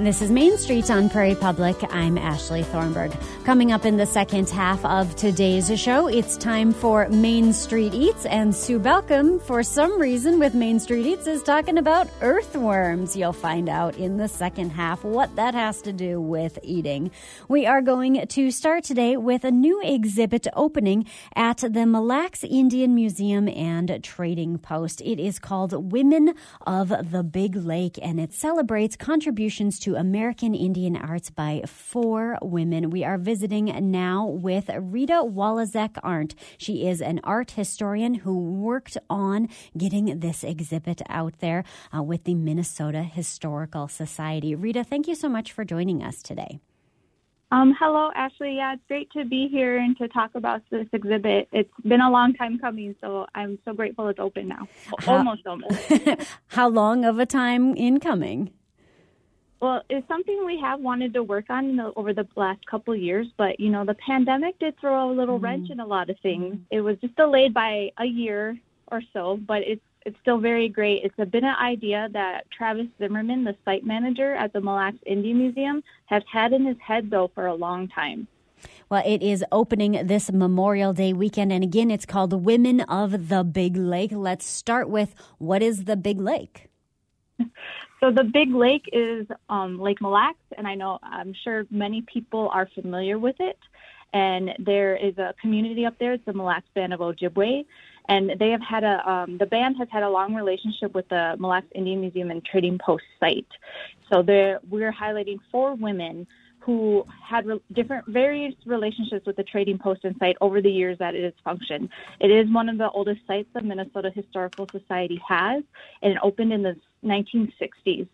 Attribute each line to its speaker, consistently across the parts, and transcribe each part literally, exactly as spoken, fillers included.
Speaker 1: This is Main Street on Prairie Public. I'm Ashley Thornburg. Coming up in the second half of today's show, it's time for Main Street Eats, and Sue Balcom, for some reason with Main Street Eats, is talking about earthworms. You'll find out in the second half what that has to do with eating. We are going to start today with a new exhibit opening at the Mille Lacs Indian Museum and Trading Post. It is called Women of the Big Lake, and it celebrates contributions to American Indian arts by four women. We are visiting now with Rita Waleczek Arndt. She is an art historian who worked on getting this exhibit out there uh, with the Minnesota Historical Society. Rita, thank you so much for joining us today.
Speaker 2: Um, hello, Ashley. Yeah, it's great to be here and to talk about this exhibit. It's been a long time coming, so I'm so grateful it's open now.
Speaker 1: How,
Speaker 2: almost, almost.
Speaker 1: How long of a time in coming?
Speaker 2: Well, it's something we have wanted to work on in the, over the last couple of years, but, you know, the pandemic did throw a little mm-hmm. wrench in a lot of things. It was just delayed by a year or so, but it's it's still very great. It's a, been an idea that Travis Zimmerman, the site manager at the Mille Lacs Indian Museum, has had in his head, though, for a long time.
Speaker 1: Well, it is opening this Memorial Day weekend, and again, it's called Women of the Big Lake. Let's start with, what is the Big Lake?
Speaker 2: So the Big Lake is um, Lake Mille Lacs, and I know I'm sure many people are familiar with it. And there is a community up there. It's the Mille Lacs Band of Ojibwe, and they have had a um, the band has had a long relationship with the Mille Lacs Indian Museum and Trading Post site. So there, we're highlighting four women who had re- different various relationships with the Trading Post and site over the years that it has functioned. It is one of the oldest sites the Minnesota Historical Society has, and it opened in the nineteen sixties.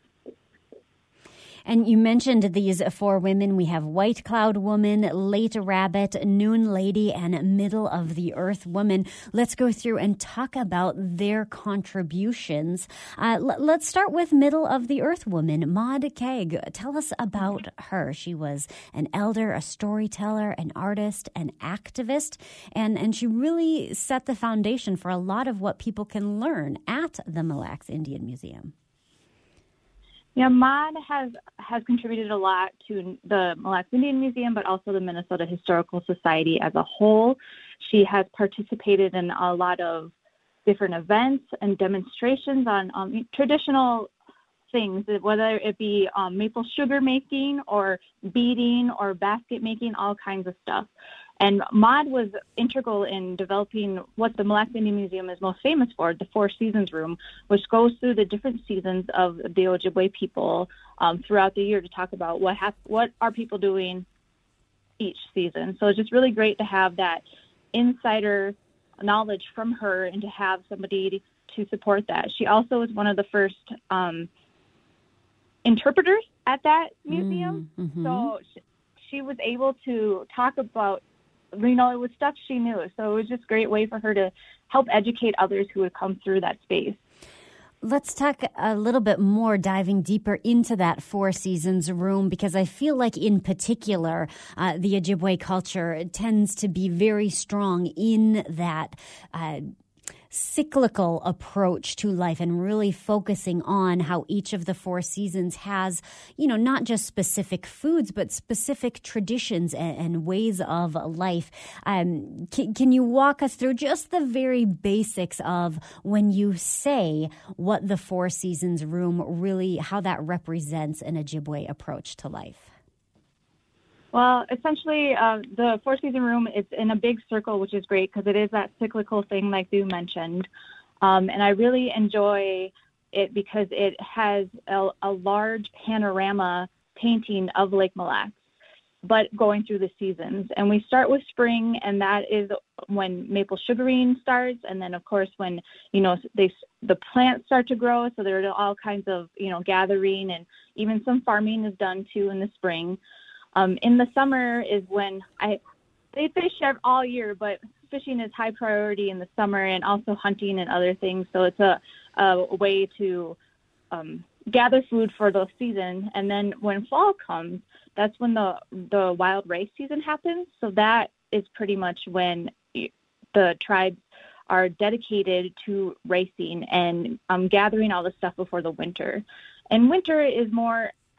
Speaker 1: And you mentioned these four women. We have White Cloud Woman, Late Rabbit, Noon Lady, and Middle of the Earth Woman. Let's go through and talk about their contributions. Uh, l- let's start with Middle of the Earth Woman, Maud Keg. Tell us about her. She was an elder, a storyteller, an artist, an activist, and, and she really set the foundation for a lot of what people can learn at the Mille Lacs Indian Museum.
Speaker 2: Yeah, Maud has has contributed a lot to the Mille Lacs Indian Museum, but also the Minnesota Historical Society as a whole. She has participated in a lot of different events and demonstrations on um, traditional things, whether it be um, maple sugar making or beading or basket making, all kinds of stuff. And Maud was integral in developing what the Mille Lacs Indian Museum is most famous for, the Four Seasons Room, which goes through the different seasons of the Ojibwe people um, throughout the year to talk about what hap- what are people doing each season. So it's just really great to have that insider knowledge from her and to have somebody to support that. She also was one of the first um, interpreters at that museum.
Speaker 1: Mm-hmm.
Speaker 2: So she, she was able to talk about, you know, it was stuff she knew. So it was just a great way for her to help educate others who would come through that space.
Speaker 1: Let's talk a little bit more, diving deeper into that Four Seasons room, because I feel like in particular, uh, the Ojibwe culture tends to be very strong in that uh cyclical approach to life and really focusing on how each of the four seasons has, you know, not just specific foods, but specific traditions and, and ways of life. Um, can, can you walk us through just the very basics of when you say what the Four Seasons room really, how that represents an Ojibwe approach to life?
Speaker 2: Well, essentially, uh, the Four Season Room is in a big circle, which is great because it is that cyclical thing like you mentioned. Um, and I really enjoy it because it has a, a large panorama painting of Lake Mille Lacs, but going through the seasons. And we start with spring, and that is when maple sugaring starts. And then, of course, when, you know, they the plants start to grow. So there are all kinds of, you know, gathering, and even some farming is done, too, in the spring. Um, in the summer is when I, they fish all year, but fishing is high priority in the summer, and also hunting and other things. So it's a, a way to um, gather food for those seasons. And then when fall comes, that's when the the wild rice season happens. So that is pretty much when the tribes are dedicated to racing and um, gathering all the stuff before the winter. And winter is more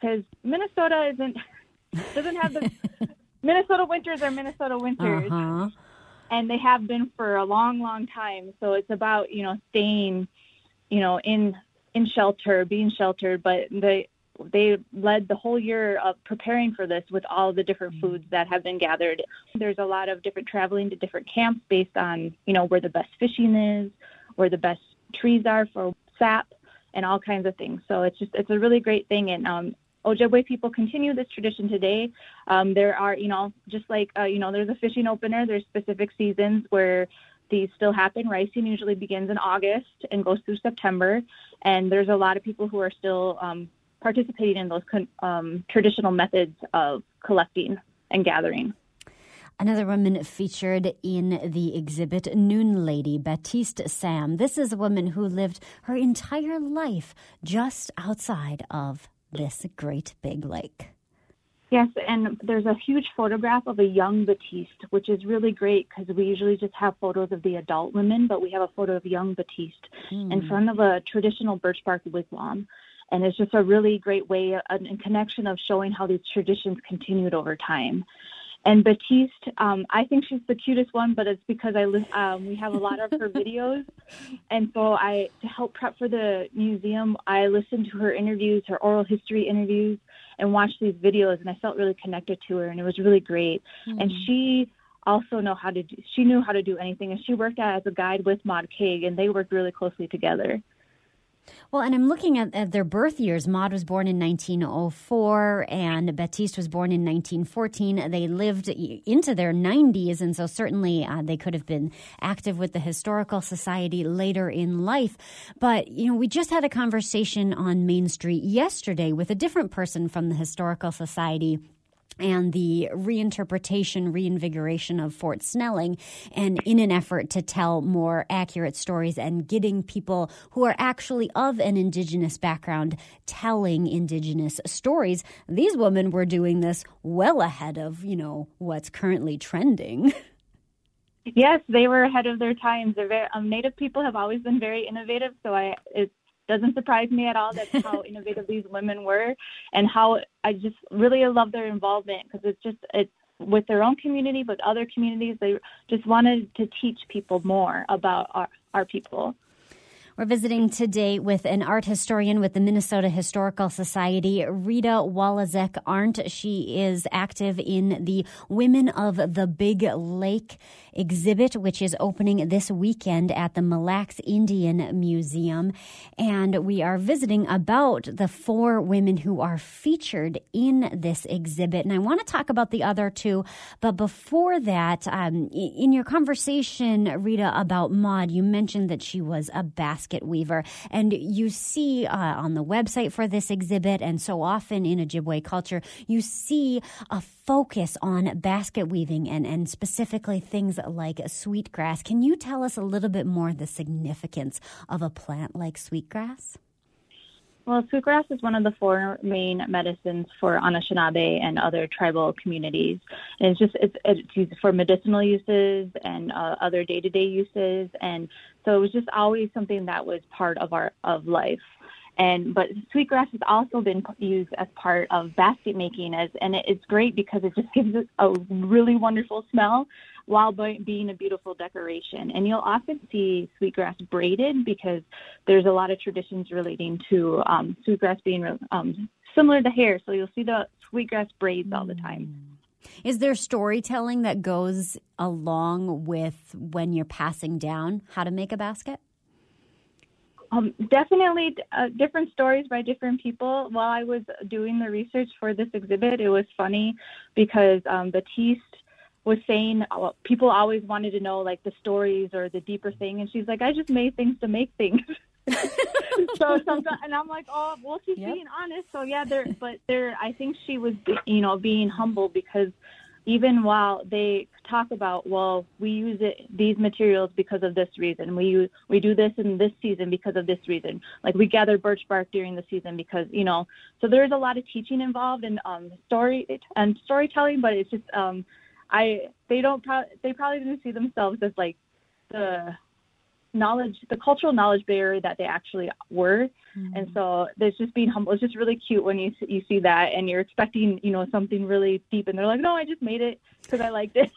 Speaker 2: because Minnesota isn't doesn't have the Minnesota winters are Minnesota winters,
Speaker 1: uh-huh.
Speaker 2: and they have been for a long, long time. So it's about, you know, staying, you know, in in shelter, being sheltered. But they they led the whole year of preparing for this with all the different foods that have been gathered. There's a lot of different traveling to different camps based on, you know, where the best fishing is, where the best trees are for sap, and all kinds of things. So it's just, it's a really great thing. And um, Ojibwe people continue this tradition today. Um, there are, you know, just like, uh, you know, there's a fishing opener, there's specific seasons where these still happen. Ricing usually begins in August and goes through September. And there's a lot of people who are still um, participating in those um, traditional methods of collecting and gathering.
Speaker 1: Another woman featured in the exhibit, Noon Lady, Baptiste Sam. This is a woman who lived her entire life just outside of this great big lake.
Speaker 2: Yes, and there's a huge photograph of a young Baptiste, which is really great because we usually just have photos of the adult women, but we have a photo of young Baptiste mm. in front of a traditional birch bark wigwam. And it's just a really great way, a, a connection of showing how these traditions continued over time. And Baptiste, um, I think she's the cutest one, but it's because I li- um, we have a lot of her videos. And so I, to help prep for the museum, I listened to her interviews, her oral history interviews, and watched these videos. And I felt really connected to her, and it was really great. Mm-hmm. And she also know how to do, she knew how to do anything. And she worked as a guide with Maud Kaig, and they worked really closely together.
Speaker 1: Well, and I'm looking at, at their birth years. Maud was born in nineteen oh four and Baptiste was born in nineteen fourteen. They lived into their nineties, and so certainly uh, they could have been active with the Historical Society later in life. But, you know, we just had a conversation on Main Street yesterday with a different person from the Historical Society and the reinterpretation, reinvigoration of Fort Snelling, and in an effort to tell more accurate stories and getting people who are actually of an Indigenous background telling Indigenous stories. These women were doing this well ahead of, you know, what's currently trending.
Speaker 2: Yes, they were ahead of their times. They're very, um, Native people have always been very innovative, so I it's doesn't surprise me at all. That's how innovative these women were, and how I just really love their involvement, because it's just it's with their own community, but other communities. They just wanted to teach people more about our, our people.
Speaker 1: We're visiting today with an art historian with the Minnesota Historical Society, Rita Walezyk Arndt. She is active in the Women of the Big Lake exhibit, which is opening this weekend at the Mille Lacs Indian Museum. And we are visiting about the four women who are featured in this exhibit. And I want to talk about the other two. But before that, um, in your conversation, Rita, about Maud, you mentioned that she was a basket weaver. And you see uh, on the website for this exhibit, and so often in Ojibwe culture, you see a focus on basket weaving and, and specifically things like sweetgrass. Can you tell us a little bit more the significance of a plant like sweetgrass?
Speaker 2: Well, sweetgrass is one of the four main medicines for Anishinaabe and other tribal communities. And it's just it's, it's used for medicinal uses and uh, other day-to-day uses. And so it was just always something that was part of our of life. And but sweetgrass has also been used as part of basket making, as and it, it's great because it just gives it a really wonderful smell while being a beautiful decoration. And you'll often see sweetgrass braided because there's a lot of traditions relating to um, sweetgrass being um, similar to hair. So you'll see the sweetgrass braids all the time.
Speaker 1: Is there storytelling that goes along with when you're passing down how to make a basket?
Speaker 2: Um, definitely uh, different stories by different people. While I was doing the research for this exhibit, it was funny because um, Baptiste was saying uh, people always wanted to know like the stories or the deeper thing, and she's like, I just made things to make things. so sometimes, and I'm like, oh, well, she's yep. being honest. So yeah, there, but there, I think she was, you know, being humble because even while they talk about, well, we use it, these materials because of this reason. We use, we do this in this season because of this reason. Like we gather birch bark during the season because, you know, so there's a lot of teaching involved in um, story and storytelling, but it's just, um, I, they don't, pro- they probably didn't see themselves as like the, knowledge, the cultural knowledge bearer that they actually were. Mm-hmm. And so there's just being humble. It's just really cute when you you see that and you're expecting, you know, something really deep, and they're like, no, I just made it because I liked it.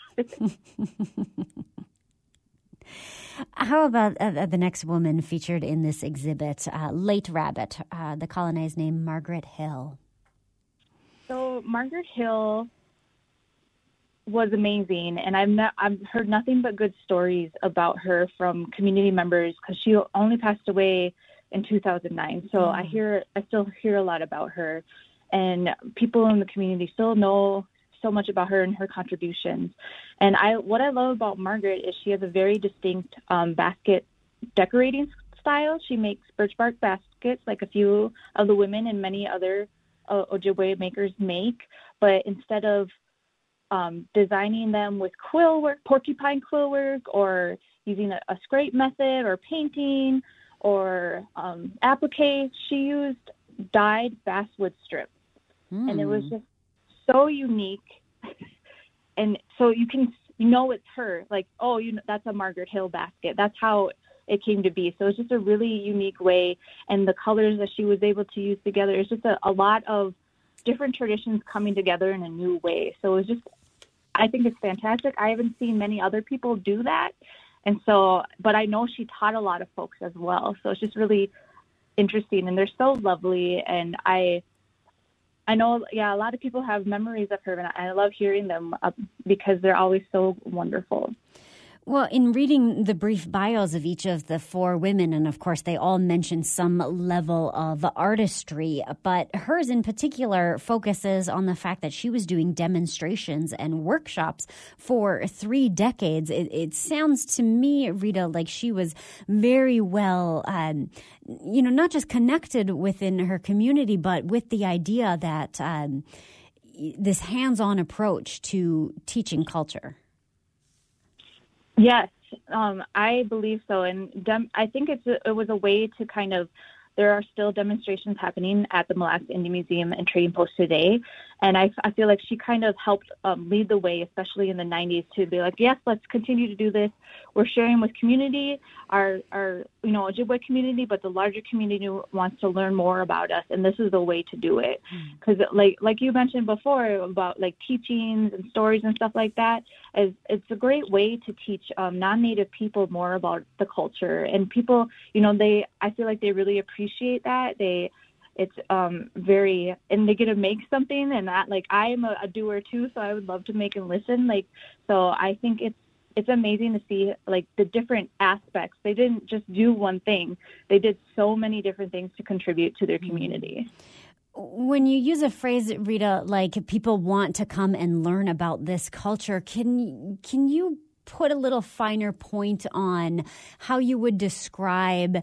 Speaker 1: How about uh, the next woman featured in this exhibit, uh, Late Rabbit, uh, the colonized name Margaret Hill?
Speaker 2: So Margaret Hill was amazing, and I've not, I've heard nothing but good stories about her from community members because she only passed away in two thousand nine. So mm. I hear I still hear a lot about her, and people in the community still know so much about her and her contributions. And I what I love about Margaret is she has a very distinct um, basket decorating style. She makes birch bark baskets like a few of the women and many other uh, Ojibwe makers make, but instead of um, designing them with quill work, porcupine quill work, or using a, a scrape method or painting or um, applique, she used dyed basswood strips. Mm. And it was just so unique. And so you can, you know, it's her, like, oh, you know, that's a Margaret Hill basket. That's how it came to be. So it's just a really unique way. And the colors that she was able to use together, it's just a, a lot of different traditions coming together in a new way. So it's just, I think it's fantastic. I haven't seen many other people do that. And so, but I know she taught a lot of folks as well. So it's just really interesting, and they're so lovely. And I, I know, yeah, a lot of people have memories of her, and I love hearing them uh, because they're always so wonderful.
Speaker 1: Well, in reading the brief bios of each of the four women, and of course they all mention some level of artistry, but hers in particular focuses on the fact that she was doing demonstrations and workshops for three decades. It, it sounds to me, Rita, like she was very well, um, you know, not just connected within her community, but with the idea that um, this hands-on approach to teaching culture.
Speaker 2: Yes, um, I believe so. And dem- I think it's a, it was a way to kind of, there are still demonstrations happening at the Mille Lacs Indian Museum and Trading Post today. And I, I feel like she kind of helped um, lead the way, especially in the nineties, to be like, yes, let's continue to do this. We're sharing with community, our, our you know, Ojibwe community, but the larger community wants to learn more about us, and this is the way to do it. Because mm. like like you mentioned before about like teachings and stories and stuff like that, is it's a great way to teach um, non-Native people more about the culture. And people, you know, they I feel like they really appreciate that. They It's um, very, and they get to make something, and that, like, I am a, a doer too, so I would love to make and listen. Like, so I think it's it's amazing to see, like, the different aspects. They didn't just do one thing; they did so many different things to contribute to their community.
Speaker 1: When you use a phrase, Rita, like people want to come and learn about this culture, can can you put a little finer point on how you would describe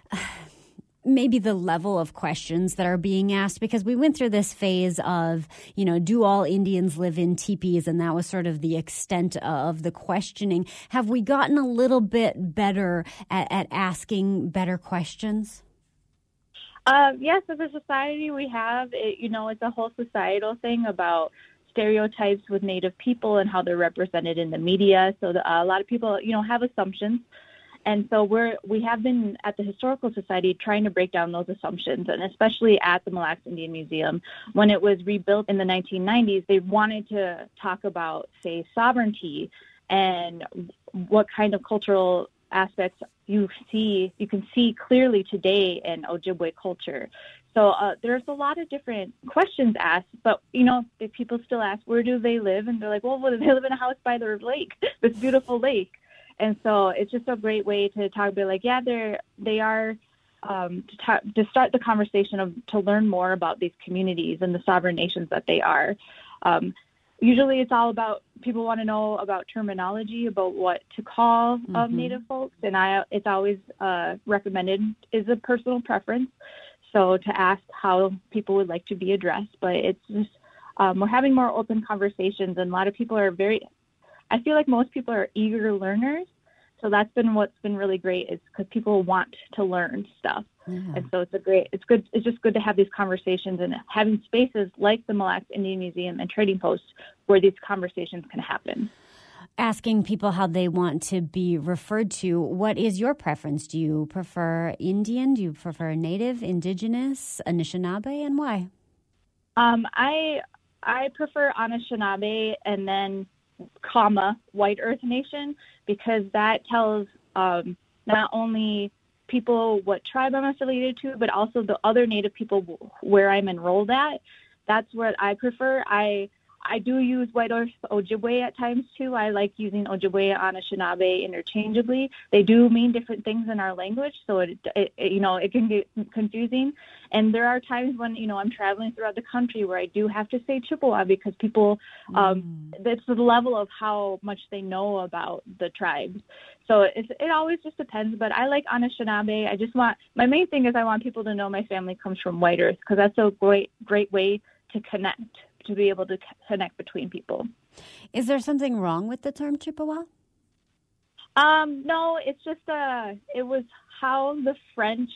Speaker 1: maybe the level of questions that are being asked? Because we went through this phase of, you know, do all Indians live in teepees? And that was sort of the extent of the questioning. Have we gotten a little bit better at, at asking better questions?
Speaker 2: Uh, yes, as a society we have, it, you know, it's a whole societal thing about stereotypes with Native people and how they're represented in the media. So the, uh, a lot of people, you know, have assumptions. And so we're, we have been at the Historical Society trying to break down those assumptions, and especially at the Mille Lacs Indian Museum. When it was rebuilt in the nineteen nineties, they wanted to talk about, say, sovereignty and what kind of cultural aspects you see, you can see clearly today in Ojibwe culture. So uh, there's a lot of different questions asked, but, you know, if people still ask, where do they live? And they're like, well, they live in a house by the lake, this beautiful lake. And so it's just a great way to talk about, like, yeah, they're, they are, um, to, ta- to start the conversation of, to learn more about these communities and the sovereign nations that they are. Um, usually it's all about, people want to know about terminology, about what to call um, mm-hmm. Native folks. And I, it's always uh, recommended, is a personal preference. So to ask how people would like to be addressed, but it's just, um, we're having more open conversations, and a lot of people are very, I feel like most people are eager learners. So that's been what's been really great, is because people want to learn stuff. Yeah. And so it's a great, it's good. It's just good to have these conversations and having spaces like the Mille Lacs Indian Museum and Trading Post where these conversations can happen.
Speaker 1: asking people how they want to be referred to, what is your preference? Do you prefer Indian? Do you prefer Native, Indigenous, Anishinaabe, and why?
Speaker 2: Um, I I prefer Anishinaabe and then comma White Earth Nation, because that tells um, not only people what tribe I'm affiliated to, but also the other Native people where I'm enrolled at. That's what I prefer. I I do use White Earth Ojibwe at times too. I like using Ojibwe and Anishinaabe interchangeably. They do mean different things in our language, so it, it, it you know it can get confusing. And there are times when you know I'm traveling throughout the country where I do have to say Chippewa because people, um, mm. it's the level of how much they know about the tribes. So it's, it always just depends. But I like Anishinaabe. I just want my main thing is I want people to know my family comes from White Earth, because that's a great great way to connect. To be able to connect between people.
Speaker 1: Is there something wrong with the term Chippewa?
Speaker 2: Um, no, it's just uh, it was how the French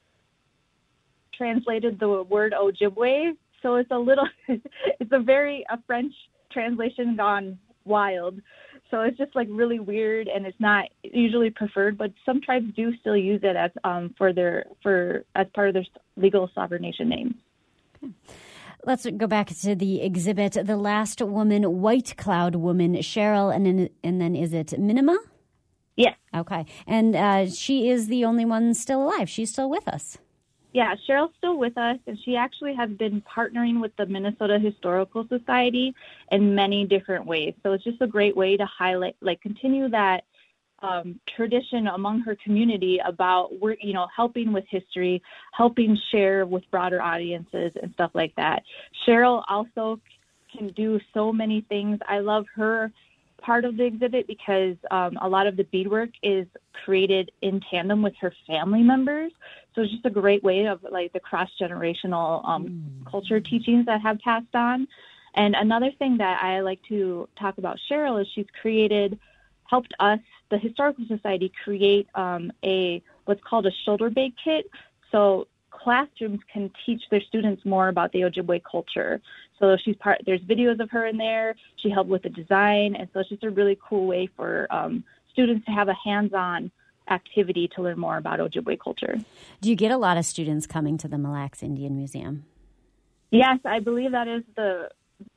Speaker 2: translated the word Ojibwe. So it's a little, it's a very a French translation gone wild. So it's just like really weird, and it's not usually preferred. But some tribes do still use it as um for their for as part of their legal sovereign nation names.
Speaker 1: Okay. Let's go back to the exhibit. The Last Woman, White Cloud Woman, Cheryl, and then, and then is it Minima?
Speaker 2: Yes.
Speaker 1: Okay. And uh, she is the only one still alive. She's still with us.
Speaker 2: Yeah, Cheryl's still with us, and she actually has been partnering with the Minnesota Historical Society in many different ways. So it's just a great way to highlight, like continue that Um, tradition among her community about, you know, helping with history, helping share with broader audiences and stuff like that. Cheryl also can do so many things. I love her part of the exhibit because um, a lot of the beadwork is created in tandem with her family members. So it's just a great way of like the cross-generational um, mm. culture teachings that have passed on. And another thing that I like to talk about Cheryl is she's created, helped us, the Historical Society, create um, a what's called a shoulder bag kit. So classrooms can teach their students more about the Ojibwe culture. So she's part. There's videos of her in there. She helped with the design, and so it's just a really cool way for um, students to have a hands-on activity to learn more about Ojibwe culture.
Speaker 1: Do you get a lot of students coming to the Mille Lacs Indian Museum?
Speaker 2: Yes, I believe that is the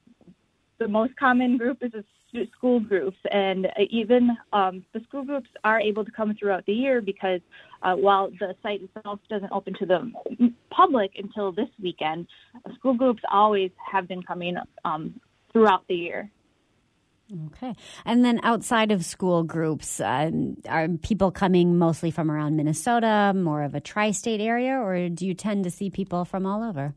Speaker 2: the most common group is a school groups, and even um, the school groups are able to come throughout the year because uh, while the site itself doesn't open to the public until this weekend, school groups always have been coming um, throughout the year.
Speaker 1: Okay. And then outside of school groups, uh, are people coming mostly from around Minnesota, more of a tri-state area, or do you tend to see people from all over?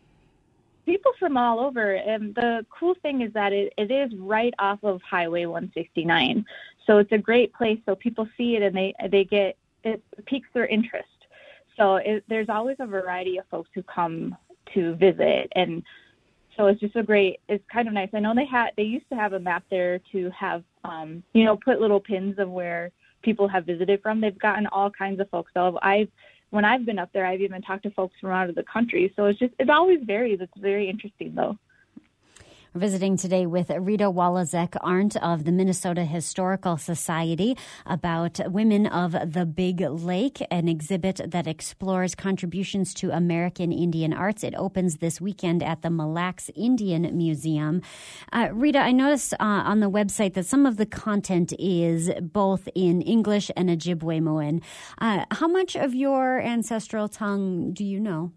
Speaker 2: People from all over, and the cool thing is that it, it is right off of Highway one sixty-nine, so it's a great place. So people see it and they they get it piques their interest. So it, there's always a variety of folks who come to visit, and so it's just a great. It's kind of nice. I know they had they used to have a map there to have um, you know put little pins of where people have visited from. They've gotten all kinds of folks. So I've When I've been up there, I've even talked to folks from out of the country. So it's just, it always varies. It's very interesting, though.
Speaker 1: We're visiting today with Rita Woloszek Arndt of the Minnesota Historical Society about Women of the Big Lake, an exhibit that explores contributions to American Indian arts. It opens this weekend at the Mille Lacs Indian Museum. Uh, Rita, I noticed uh, on the website that some of the content is both in English and Ojibwe-Moan. Uh, how much of your ancestral tongue do you know?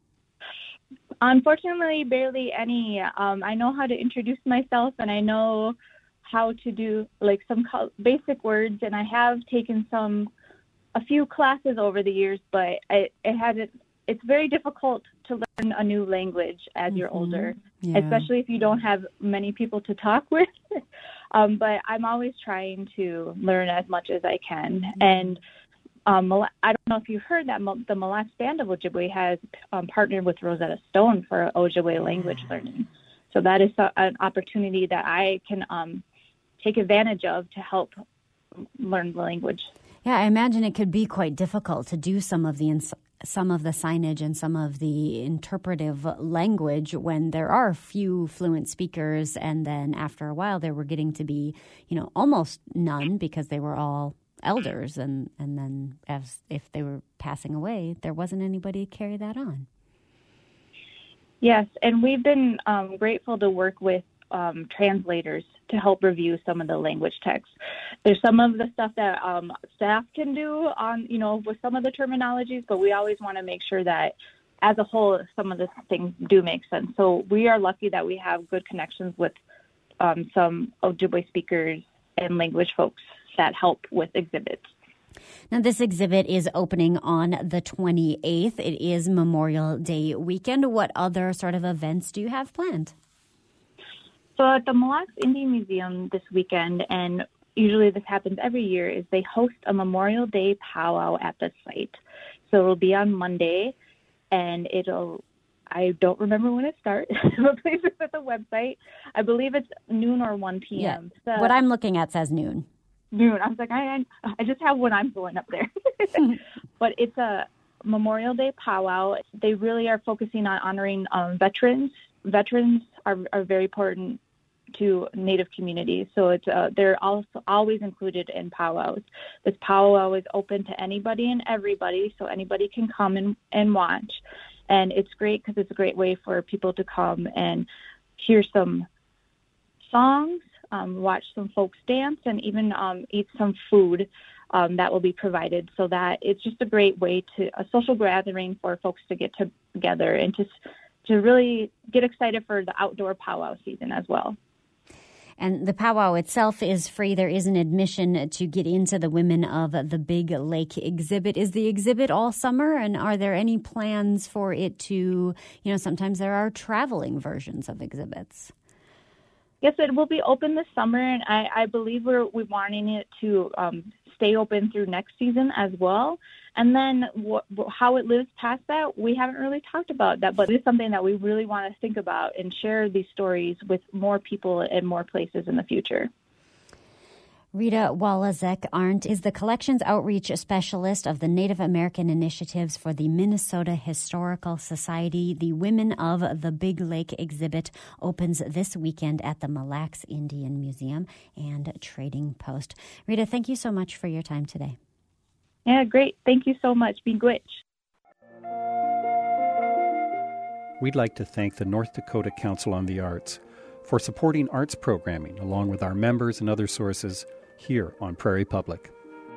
Speaker 2: Unfortunately, barely any. Um, I know how to introduce myself, and I know how to do like some basic words, and I have taken some, a few classes over the years, but it, it hasn't, it's very difficult to learn a new language as mm-hmm. you're older, yeah. especially if you don't have many people to talk with. um, but I'm always trying to learn as much as I can. Mm-hmm. And Um, I don't know if you've heard that the Mille Lacs Band of Ojibwe has um, partnered with Rosetta Stone for Ojibwe language learning. So that is a, an opportunity that I can um, take advantage of to help learn the language.
Speaker 1: Yeah, I imagine it could be quite difficult to do some of the ins- some of the signage and some of the interpretive language when there are few fluent speakers, and then after a while there were getting to be, you know, almost none because they were all elders, and, and then as if they were passing away, there wasn't anybody to carry that on.
Speaker 2: Yes, and we've been um, grateful to work with um, translators to help review some of the language text. There's some of the stuff that um, staff can do on, you know, with some of the terminologies, but we always want to make sure that as a whole, some of the things do make sense. So we are lucky that we have good connections with um, some Ojibwe speakers and language folks that help with exhibits.
Speaker 1: Now, this exhibit is opening on the twenty-eighth. It is Memorial Day weekend. What other sort of events do you have planned?
Speaker 2: So at the Mille Lacs Indian Museum this weekend, and usually this happens every year, is they host a Memorial Day powwow at the site. So it'll be on Monday, and it'll, I don't remember when it starts, but please look at the website. I believe it's noon or one p.m.
Speaker 1: Yeah.
Speaker 2: So,
Speaker 1: what I'm looking at says noon.
Speaker 2: Noon. I was like, I, I just have when I'm going up there. But it's a Memorial Day powwow. They really are focusing on honoring um, veterans. Veterans are, are very important to Native communities, so it's uh, they're also always included in powwows. This powwow is open to anybody and everybody, so anybody can come and, and watch. And it's great because it's a great way for people to come and hear some songs, um, watch some folks dance, and even um, eat some food um, that will be provided. So that it's just a great way to a social gathering for folks to get to, together and to to really get excited for the outdoor powwow season as well.
Speaker 1: And the powwow itself is free. There is an admission to get into the Women of the Big Lake exhibit. Is the exhibit all summer? And are there any plans for it to, you know, sometimes there are traveling versions of exhibits.
Speaker 2: Yes, it will be open this summer, and I, I believe we're, we're wanting it to um, stay open through next season as well. And then wh- how it lives past that, we haven't really talked about that, but it's something that we really want to think about and share these stories with more people and more places in the future.
Speaker 1: Rita Walazek Arndt is the Collections Outreach Specialist of the Native American Initiatives for the Minnesota Historical Society. The Women of the Big Lake exhibit opens this weekend at the Mille Lacs Indian Museum and Trading Post. Rita, thank you so much for your time today.
Speaker 2: Yeah, great. Thank you so much. Miigwech.
Speaker 3: We'd like to thank the North Dakota Council on the Arts for supporting arts programming along with our members and other sources here on Prairie Public.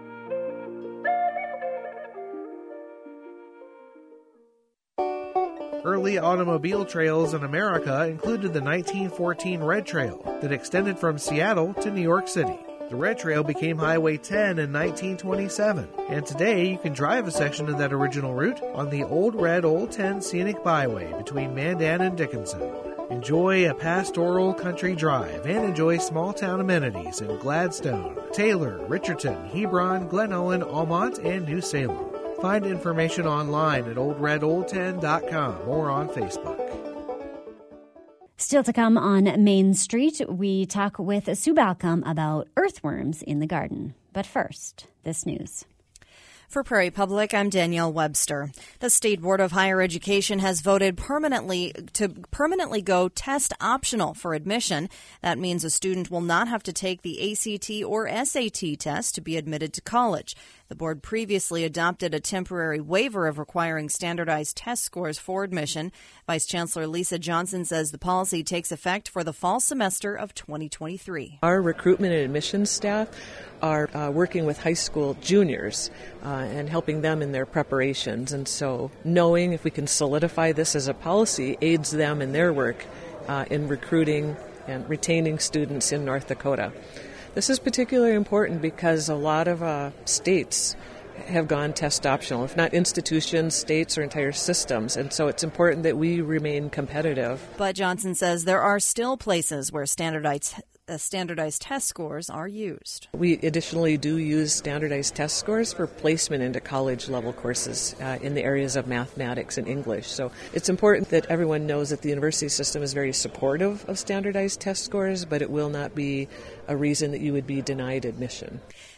Speaker 4: Early automobile trails in America included the nineteen fourteen Red Trail that extended from Seattle to New York City. The Red Trail became Highway ten in nineteen twenty-seven, and today you can drive a section of that original route on the Old Red Old ten Scenic Byway between Mandan and Dickinson. Enjoy a pastoral country drive and enjoy small-town amenities in Gladstone, Taylor, Richardson, Hebron, Glen Ellen, Almont, and New Salem. Find information online at old red old ten dot com or on Facebook.
Speaker 1: Still to come on Main Street, we talk with Sue Balcom about earthworms in the garden. But first, this news.
Speaker 5: For Prairie Public, I'm Danielle Webster. The State Board of Higher Education has voted permanently to permanently go test optional for admission. That means a student will not have to take the A C T or S A T test to be admitted to college. The board previously adopted a temporary waiver of requiring standardized test scores for admission. Vice Chancellor Lisa Johnson says the policy takes effect for the fall semester of twenty twenty-three.
Speaker 6: Our recruitment and admissions staff are uh, working with high school juniors uh, and helping them in their preparations. And so knowing if we can solidify this as a policy aids them in their work uh, in recruiting and retaining students in North Dakota. This is particularly important because a lot of uh, states have gone test optional, if not institutions, states, or entire systems. And so it's important that we remain competitive.
Speaker 5: But Johnson says there are still places where standardized Uh, standardized test scores are used.
Speaker 6: We additionally do use standardized test scores for placement into college-level courses uh, in the areas of mathematics and English. So it's important that everyone knows that the university system is very supportive of standardized test scores, but it will not be a reason that you would be denied admission.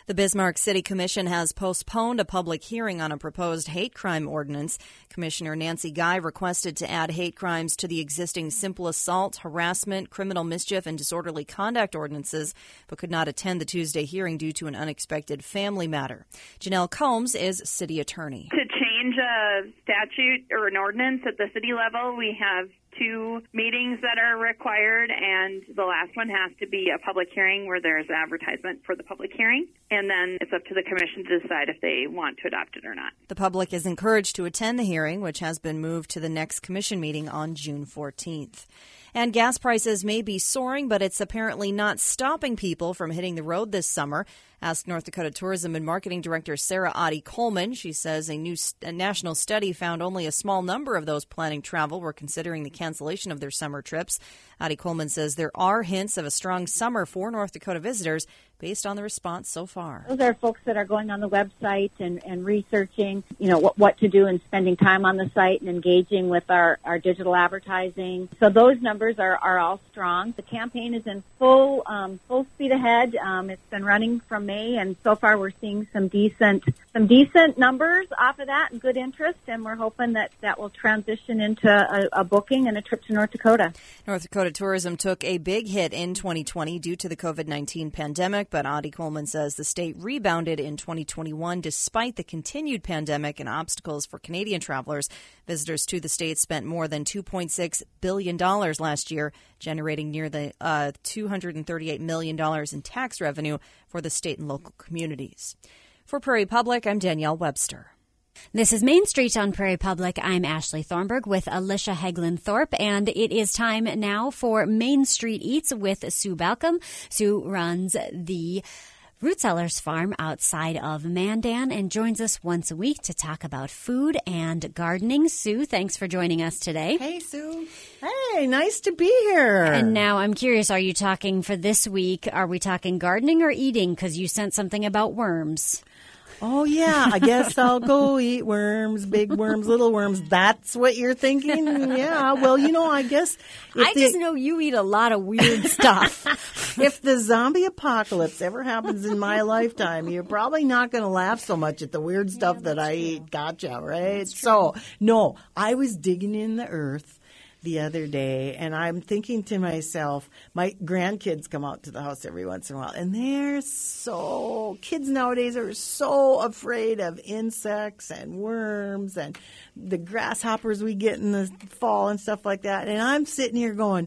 Speaker 5: The Bismarck City Commission has postponed a public hearing on a proposed hate crime ordinance. Commissioner Nancy Guy requested to add hate crimes to the existing simple assault, harassment, criminal mischief, and disorderly conduct ordinances, but could not attend the Tuesday hearing due to an unexpected family matter. Janelle Combs is city attorney.
Speaker 7: To change a statute or an ordinance at the city level, we have two meetings that are required, and the last one has to be a public hearing where there's advertisement for the public hearing, and then it's up to the commission to decide if they want to adopt it or not.
Speaker 5: The public is encouraged to attend the hearing, which has been moved to the next commission meeting on June fourteenth. And gas prices may be soaring, but it's apparently not stopping people from hitting the road this summer. Ask North Dakota Tourism and Marketing Director Sarah Adi Coleman. She says a new st- a national study found only a small number of those planning travel were considering the cancellation of their summer trips. Adi Coleman says there are hints of a strong summer for North Dakota visitors based on the response so far.
Speaker 8: Those are folks that are going on the website and, and researching, you know, what, what to do and spending time on the site and engaging with our, our digital advertising. So those numbers are, are all strong. The campaign is in full um, full speed ahead. Um, it's been running from May, and so far we're seeing some decent some decent numbers off of that and good interest, and we're hoping that that will transition into a, a booking and a trip to North Dakota.
Speaker 5: North Dakota tourism took a big hit in twenty twenty due to the covid nineteen pandemic, but Adi Coleman says the state rebounded in twenty twenty-one despite the continued pandemic and obstacles for Canadian travelers. Visitors to the state spent more than two point six billion dollars last year, generating near the uh, two hundred thirty-eight million dollars in tax revenue for the state and local communities. For Prairie Public, I'm Danielle Webster.
Speaker 1: This is Main Street on Prairie Public. I'm Ashley Thornburg with Alicia Heglin-Thorpe, and it is time now for Main Street Eats with Sue Balcom. Sue runs the Root Cellars Farm outside of Mandan and joins us once a week to talk about food and gardening. Sue, thanks for joining us today.
Speaker 9: Hey, Sue. Hey, nice to be here.
Speaker 1: And now I'm curious, are you talking for this week, are we talking gardening or eating? Because you sent something about worms.
Speaker 9: Oh, yeah, I guess I'll go eat worms, big worms, little worms. That's what you're thinking? Yeah, well, you know, I guess.
Speaker 1: I the, just know you eat a lot of weird stuff.
Speaker 9: If the zombie apocalypse ever happens in my lifetime, you're probably not going to laugh so much at the weird stuff yeah, that I true. eat. Gotcha, right? So, no, I was digging in the earth the other day, and I'm thinking to myself, my grandkids come out to the house every once in a while, and they're so, kids nowadays are so afraid of insects and worms and the grasshoppers we get in the fall and stuff like that. And I'm sitting here going,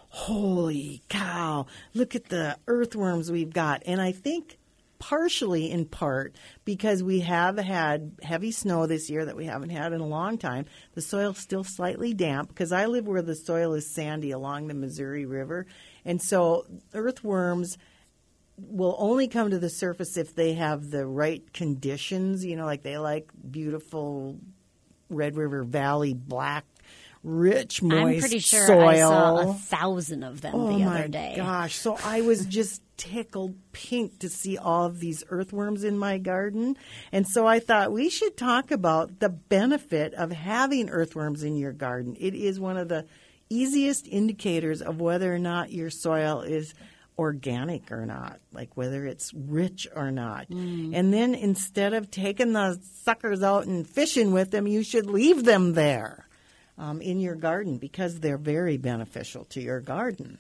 Speaker 9: holy cow, look at the earthworms we've got. And I think partially in part because we have had heavy snow this year that we haven't had in a long time. The soil's still slightly damp because I live where the soil is sandy along the Missouri River. And so earthworms will only come to the surface if they have the right conditions, you know, like they like beautiful Red River Valley black, rich, moist soil.
Speaker 1: I'm pretty sure soil. I saw a thousand of them
Speaker 9: oh
Speaker 1: the other day.
Speaker 9: Oh, my gosh. So I was just tickled pink to see all of these earthworms in my garden. And so I thought we should talk about the benefit of having earthworms in your garden. It is one of the easiest indicators of whether or not your soil is organic or not, like whether it's rich or not. Mm. And then instead of taking the suckers out and fishing with them, you should leave them there. Um, in your garden because they're very beneficial to your garden.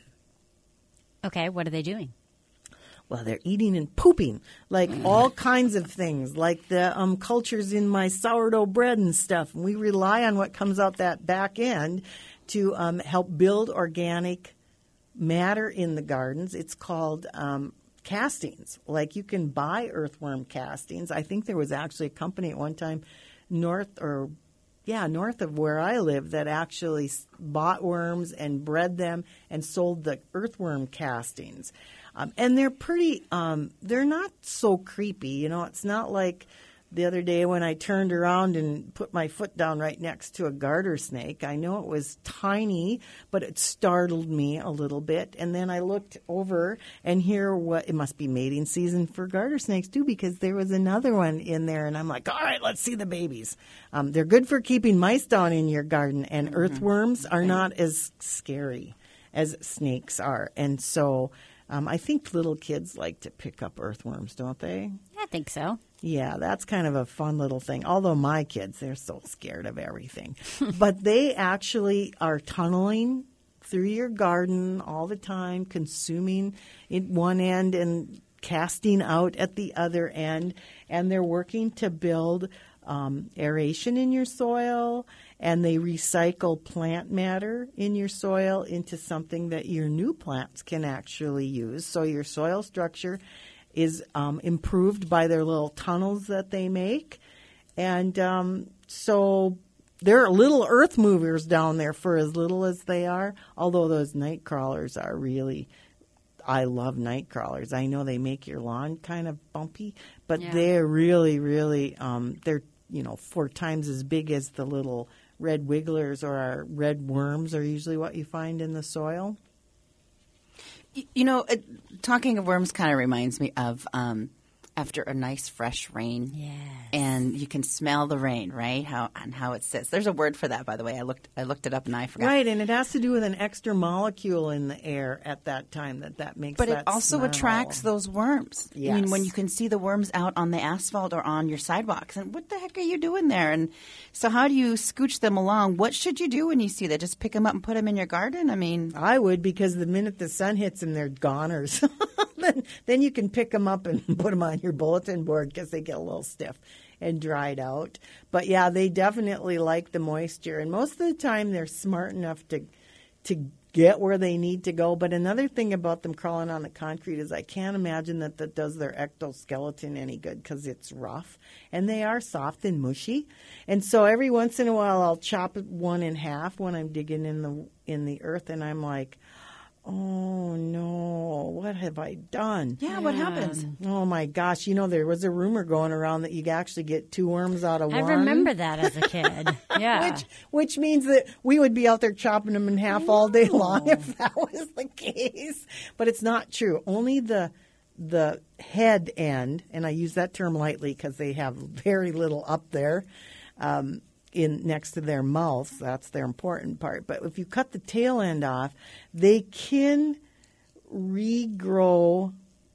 Speaker 1: Okay, what are they doing?
Speaker 9: Well, they're eating and pooping, like all kinds of things, like the um, cultures in my sourdough bread and stuff. And we rely on what comes out that back end to um, help build organic matter in the gardens. It's called um, castings. Like you can buy earthworm castings. I think there was actually a company at one time, North or Yeah, north of where I live, that actually bought worms and bred them and sold the earthworm castings. Um, and they're pretty, um, they're not so creepy. You know, it's not like the other day when I turned around and put my foot down right next to a garter snake. I know it was tiny, but it startled me a little bit. And then I looked over and here what it must be mating season for garter snakes too, because there was another one in there. And I'm like, all right, let's see the babies. Um, they're good for keeping mice down in your garden, and mm-hmm. earthworms are not as scary as snakes are. And so Um, I think little kids like to pick up earthworms, don't they?
Speaker 1: I think so.
Speaker 9: Yeah, that's kind of a fun little thing. Although my kids, they're so scared of everything. But they actually are tunneling through your garden all the time, consuming at one end and casting out at the other end. And they're working to build um, aeration in your soil, and they recycle plant matter in your soil into something that your new plants can actually use. So your soil structure is um, improved by their little tunnels that they make. And um, so there are little earth movers down there for as little as they are, although those night crawlers are really – I love night crawlers. I know they make your lawn kind of bumpy, but
Speaker 1: Yeah.
Speaker 9: they're really, really um, – they're, you know, four times as big as the little red wigglers or our red worms are usually what you find in the soil.
Speaker 10: You know, it, talking of worms kind of reminds me of um, after a nice fresh rain.
Speaker 1: Yes.
Speaker 10: And you can smell the rain, right? How and how it sits. There's a word for that, by the way. I looked I looked it up and I forgot.
Speaker 9: Right, and it has to do with an extra molecule in the air at that time that that makes
Speaker 10: But
Speaker 9: that
Speaker 10: it also
Speaker 9: smell.
Speaker 10: attracts those worms. I mean,
Speaker 9: Yes.
Speaker 10: when you can see the worms out on the asphalt or on your sidewalks, and what the heck are you doing there? And so how do you scooch them along? What should you do when you see that? Just pick them up and put them in your garden? I mean,
Speaker 9: I would, because the minute the sun hits them, they're goners. then, then you can pick them up and put them on your bulletin board because they get a little stiff and dried out. But yeah, they definitely like the moisture, and most of the time they're smart enough to to get where they need to go. But another thing about them crawling on the concrete is I can't imagine that that does their ectoskeleton any good, because it's rough and they are soft and mushy. And so every once in a while I'll chop one in half when I'm digging in the in the earth, and I'm like, oh no, what have I done?
Speaker 10: yeah, what happens?
Speaker 9: Oh my gosh, you know, there was a rumor going around that you could actually get two worms out of
Speaker 1: I
Speaker 9: one.
Speaker 1: remember that as a kid. Yeah.
Speaker 9: Which which means that we would be out there chopping them in half all day long if that was the case. But it's not true. Only the the head end, and I use that term lightly because they have very little up there, um, in next to their mouths. That's their important part. But if you cut the tail end off, they can regrow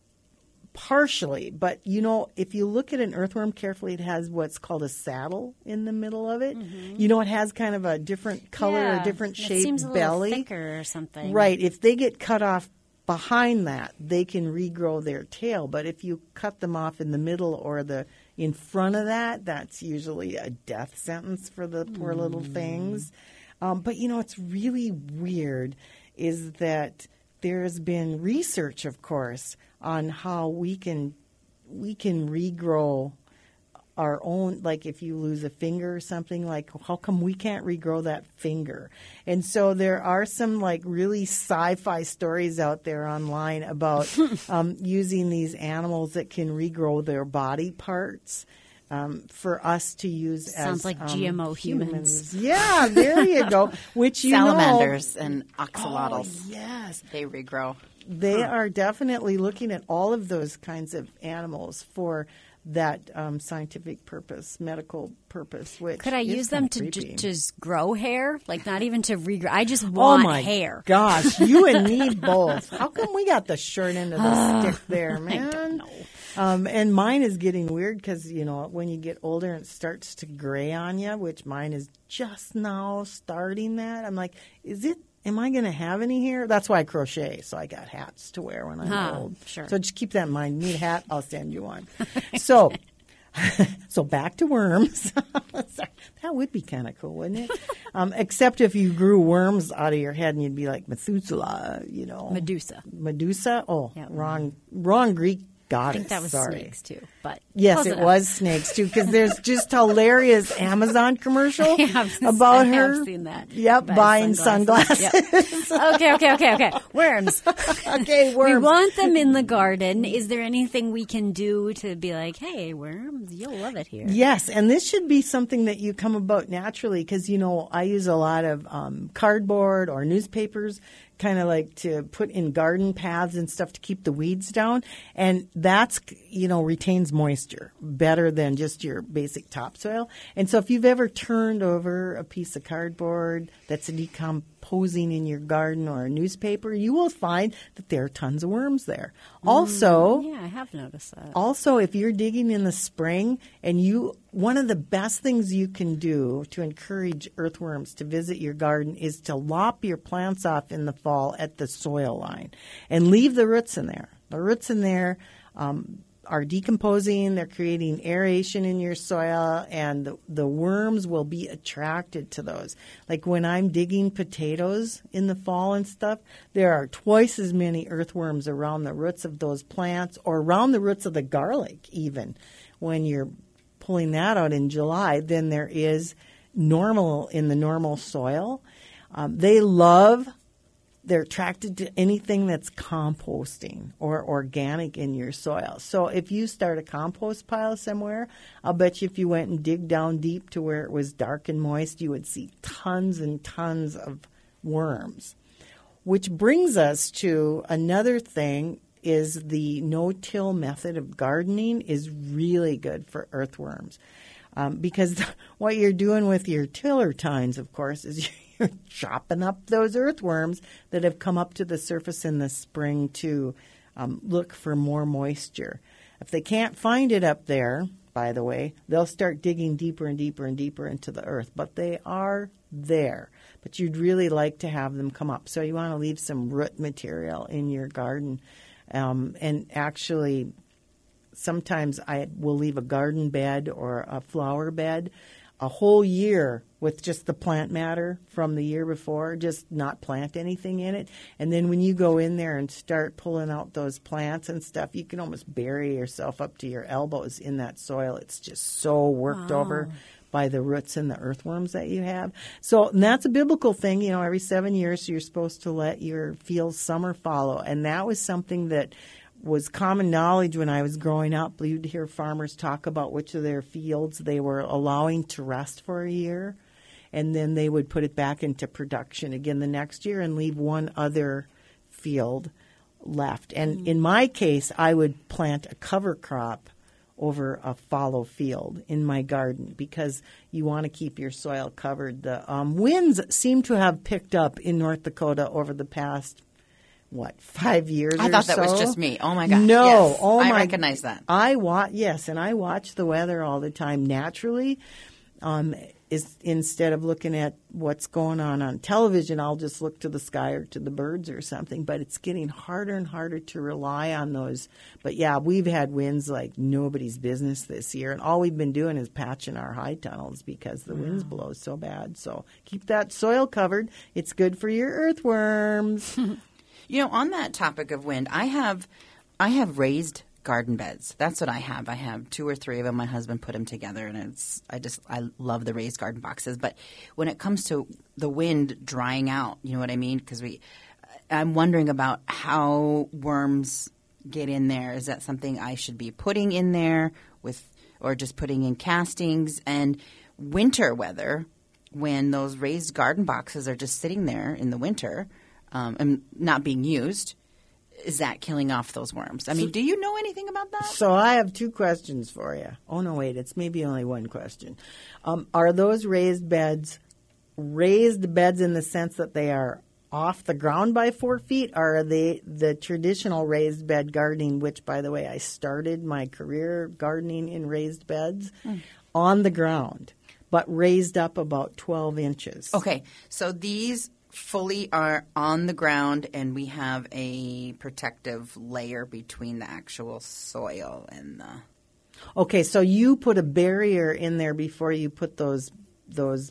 Speaker 9: partially. But, you know, if you look at an earthworm carefully, it has what's called a saddle in the middle of it. Mm-hmm. You know, it has kind of a different color,
Speaker 1: Yeah.
Speaker 9: a different
Speaker 1: It
Speaker 9: shaped
Speaker 1: seems a
Speaker 9: belly.
Speaker 1: little thicker or something.
Speaker 9: Right. If they get cut off behind that, they can regrow their tail. But if you cut them off in the middle or the in front of that, that's usually a death sentence for the poor mm. little things. Um, but, you know, it's really weird is that there's been research, of course, on how we can we can regrow our own, like if you lose a finger or something, like how come we can't regrow that finger? And so there are some like really sci-fi stories out there online about um, using these animals that can regrow their body parts um, for us to use
Speaker 1: Sounds
Speaker 9: as
Speaker 1: like
Speaker 9: um,
Speaker 1: G M O humans.
Speaker 9: humans. Yeah, there you go. Which you
Speaker 10: Salamanders
Speaker 9: know,
Speaker 10: and axolotls.
Speaker 9: Oh, yes.
Speaker 10: They regrow.
Speaker 9: They
Speaker 10: Huh.
Speaker 9: are definitely looking at all of those kinds of animals for that um, scientific purpose, medical purpose. Which
Speaker 1: Could I
Speaker 9: is
Speaker 1: use them
Speaker 9: kinda
Speaker 1: to
Speaker 9: creepy.
Speaker 1: j- just grow hair? Like not even to regrow. I just
Speaker 9: Oh
Speaker 1: want
Speaker 9: my
Speaker 1: hair.
Speaker 9: gosh, you and me both. How come we got the short end of the stick there, man?
Speaker 1: I don't know.
Speaker 9: Um, and mine is getting weird because, you know, when you get older it starts to gray on you, which mine is just now starting that. I'm like, is it, am I going to have any hair? That's why I crochet, so I got hats to wear when I'm
Speaker 1: Huh,
Speaker 9: old.
Speaker 1: sure.
Speaker 9: So just keep that in mind. Need a hat? I'll send you one. So, so back to worms. That would be kind of cool, wouldn't it? Um, except if you grew worms out of your head and you'd be like Methuselah, you know.
Speaker 1: Medusa.
Speaker 9: Medusa? Oh,
Speaker 1: Yeah.
Speaker 9: wrong, wrong Greek
Speaker 1: I
Speaker 9: goddess.
Speaker 1: think that was
Speaker 9: Sorry.
Speaker 1: snakes too. But
Speaker 9: Yes,
Speaker 1: close
Speaker 9: it
Speaker 1: enough.
Speaker 9: was snakes too, because there's just hilarious Amazon commercial
Speaker 1: I have,
Speaker 9: about
Speaker 1: I
Speaker 9: her.
Speaker 1: have seen that.
Speaker 9: Yep,
Speaker 1: Buy
Speaker 9: buying sunglasses.
Speaker 1: Yep. okay, okay, okay, okay. Worms.
Speaker 9: Okay, worms.
Speaker 1: We want them in the garden. Is there anything we can do to be like, hey, worms, you'll love it here?
Speaker 9: Yes, and this should be something that you come about naturally because, you know, I use a lot of um, cardboard or newspapers kind of like to put in garden paths and stuff to keep the weeds down. And that's, you know, retains moisture better than just your basic topsoil. And so if you've ever turned over a piece of cardboard that's decomposing in your garden or a newspaper, you will find that there are tons of worms there.
Speaker 1: Mm,
Speaker 9: Also,
Speaker 1: yeah, I have noticed that.
Speaker 9: Also, if you're digging in the spring and you, one of the best things you can do to encourage earthworms to visit your garden is to lop your plants off in the fall at the soil line and leave the roots in there. The roots in there um, are decomposing, they're creating aeration in your soil, and the, the worms will be attracted to those. Like when I'm digging potatoes in the fall and stuff, there are twice as many earthworms around the roots of those plants or around the roots of the garlic even when you're pulling that out in July than there is normal in the normal soil. Um, they love They're attracted to anything that's composting or organic in your soil. So if you start a compost pile somewhere, I'll bet you if you went and dig down deep to where it was dark and moist, you would see tons and tons of worms. Which brings us to another thing is the no-till method of gardening is really good for earthworms. Um, because what you're doing with your tiller tines, of course, is you're chopping up those earthworms that have come up to the surface in the spring to um, look for more moisture. If they can't find it up there, by the way, they'll start digging deeper and deeper and deeper into the earth. But they are there. But you'd really like to have them come up. So you want to leave some root material in your garden. Um, and actually, sometimes I will leave a garden bed or a flower bed a whole year with just the plant matter from the year before, just not plant anything in it. And then when you go in there and start pulling out those plants and stuff, you can almost bury yourself up to your elbows in that soil. It's just so worked
Speaker 1: Wow.
Speaker 9: over by the roots and the earthworms that you have. So and that's a biblical thing. You know, every seven years you're supposed to let your fields summer follow. And that was something that was common knowledge when I was growing up. You'd hear farmers talk about which of their fields they were allowing to rest for a year, and then they would put it back into production again the next year and leave one other field left. And mm-hmm. in my case, I would plant a cover crop over a fallow field in my garden because you want to keep your soil covered. The um, winds seem to have picked up in North Dakota over the past What, five years
Speaker 10: I
Speaker 9: or
Speaker 10: thought that
Speaker 9: so?
Speaker 10: was just me. Oh, my gosh.
Speaker 9: No.
Speaker 10: Yes,
Speaker 9: oh,
Speaker 10: I
Speaker 9: my.
Speaker 10: recognize that.
Speaker 9: I watch, yes, and I watch the weather all the time naturally. Um, is instead of looking at what's going on on television, I'll just look to the sky or to the birds or something. But it's getting harder and harder to rely on those. But, yeah, we've had winds like nobody's business this year. And all we've been doing is patching our high tunnels because the wow. winds blow so bad. So keep that soil covered. It's good for your earthworms.
Speaker 10: You know, on that topic of wind, I have I have raised garden beds. That's what I have. I have two or three of them. My husband put them together, and it's I just I love the raised garden boxes. But when it comes to the wind drying out, you know what I mean? Because we, I'm wondering about how worms get in there. Is that something I should be putting in there with, or just putting in castings? And winter weather, when those raised garden boxes are just sitting there in the winter. Um, and not being used, is that killing off those worms? I mean, do you know anything about that?
Speaker 9: So I have two questions for you. Oh, no, wait, it's maybe only one question. Um, are those raised beds raised beds in the sense that they are off the ground by four feet, or are they the traditional raised bed gardening, which, by the way, I started my career gardening in raised beds, mm. on the ground, but raised up about twelve inches?
Speaker 10: Okay, so these fully are on the ground, and we have a protective layer between the actual soil and the...
Speaker 9: Okay, so you put a barrier in there before you put those those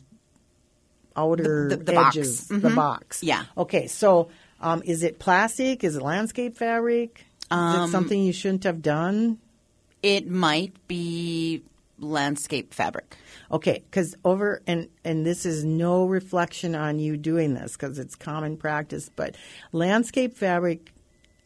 Speaker 9: outer
Speaker 10: the, the, the
Speaker 9: edges,
Speaker 10: box. Mm-hmm.
Speaker 9: the box.
Speaker 10: Yeah.
Speaker 9: Okay, so um, is it plastic? Is it landscape fabric? Is
Speaker 10: Um,
Speaker 9: it something you shouldn't have done?
Speaker 10: It might be landscape fabric.
Speaker 9: Okay, because over, and, and this is no reflection on you doing this because it's common practice, but landscape fabric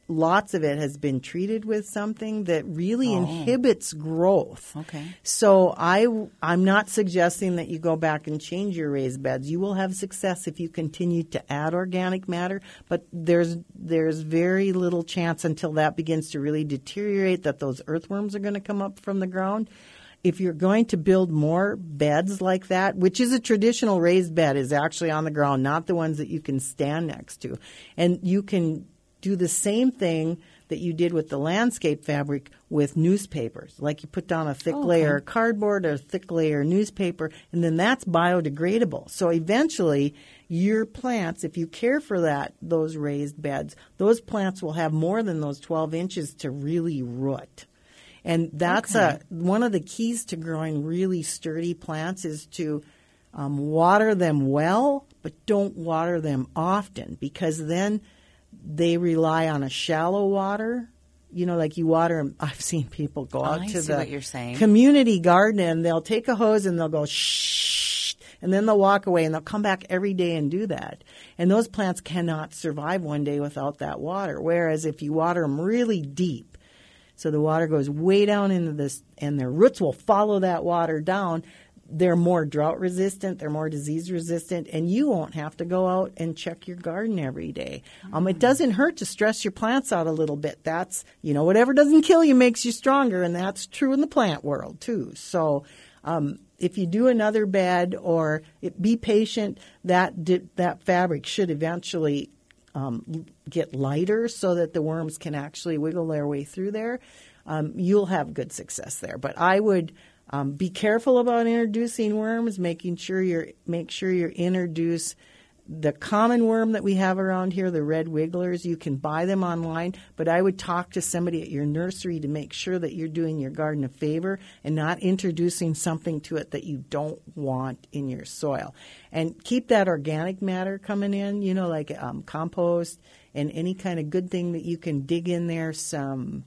Speaker 9: lots of it has been treated with something that really
Speaker 10: Oh.
Speaker 9: inhibits growth.
Speaker 10: Okay.
Speaker 9: So I, I'm not suggesting that you go back and change your raised beds. You will have success if you continue to add organic matter, but there's there's very little chance until that begins to really deteriorate that those earthworms are going to come up from the ground. If you're going to build more beds like that, which is a traditional raised bed, is actually on the ground, not the ones that you can stand next to. And you can do the same thing that you did with the landscape fabric with newspapers. Like you put down a thick
Speaker 10: Oh, okay.
Speaker 9: layer of cardboard or a thick layer of newspaper, and then that's biodegradable. So eventually your plants, if you care for that, those raised beds, those plants will have more than those twelve inches to really root. And that's
Speaker 10: Okay.
Speaker 9: a one of the keys to growing really sturdy plants is to um, water them well, but don't water them often, because then they rely on a shallow water. You know, like you water them. I've seen people go out
Speaker 10: I
Speaker 9: to
Speaker 10: see
Speaker 9: the
Speaker 10: what you're saying.
Speaker 9: community garden and they'll take a hose and they'll go shh, and then they'll walk away and they'll come back every day and do that. And those plants cannot survive one day without that water. Whereas if you water them really deep, so the water goes way down into this, and their roots will follow that water down, they're more drought resistant, they're more disease resistant, and you won't have to go out and check your garden every day. Um, it doesn't hurt to stress your plants out a little bit. That's, you know, whatever doesn't kill you makes you stronger, and that's true in the plant world too. So um, if you do another bed or it, be patient, that di- that fabric should eventually um, get lighter so that the worms can actually wiggle their way through there. Um, you'll have good success there. But I would um, be careful about introducing worms, making sure you're make sure you introduce the common worm that we have around here, the red wigglers. You can buy them online, but I would talk to somebody at your nursery to make sure that you're doing your garden a favor and not introducing something to it that you don't want in your soil. And keep that organic matter coming in, you know, like um, compost and any kind of good thing that you can dig in there, some